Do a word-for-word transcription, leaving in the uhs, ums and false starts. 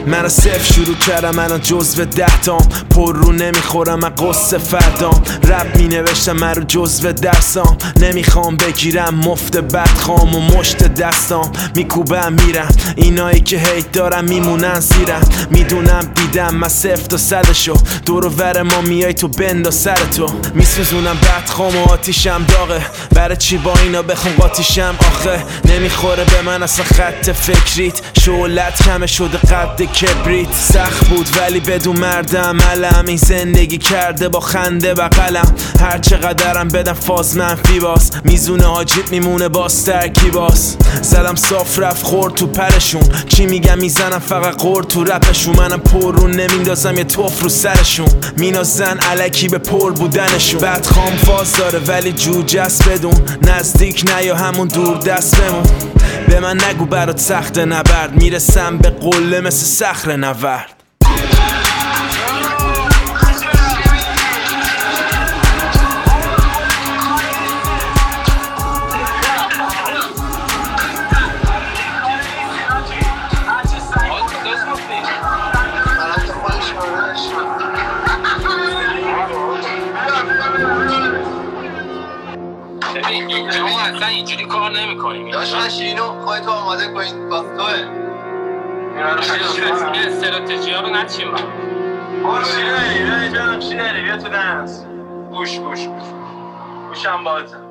من صفر شروع کردم الان جزو دهتام، پر رو نمیخورم از قصه فردام. رپ می نوشتم من رو جزو درسام، نمیخوام بگیرم مفت بدخام و مشت دستام. میکوبم میرم اینایی که هیت دارم میمونن زیرم. میدونم دیدم من صفر تا صدشو، دور و ور ما میای تو بندا سر تو. میسوزونم بدخام و آتیشم داغه، برای چی با اینا بخون قاتیشم آخه. نمیخوره به من اصلا خط فکریت، شعلت کمه شده قد کبریت. سخت بود ولی بدون مرد عملم، این زندگی کرده با خنده بغلم. هر چقدرم بدم فاز منفی باز، میزونه حاجیت میمونه باز ترکی باز. زدم صاف رفت خورد تو پرشون، چی میگم میزنم فقط قرد تو رپشون. منم پر رو نمیندازم یه توف رو سرشون، مینازن علکی به پر بودنشون. بدخام فاز داره ولی جوجه است بدون، نزدیک نه یا همون دور دست بمون. به من نگو برات سخت نبرد، میرسم به قله مثل صخر نورد. ما اصلا اینجوری کار نمی‌کنیم. داشت من شیرینو خواهی تو آماده کنید با توه یه استراتژی ها رو نچیم. برو شیرینی، نه جانم شیرینی بیا تو دنس. گوش گوش گوش گوشم بازم.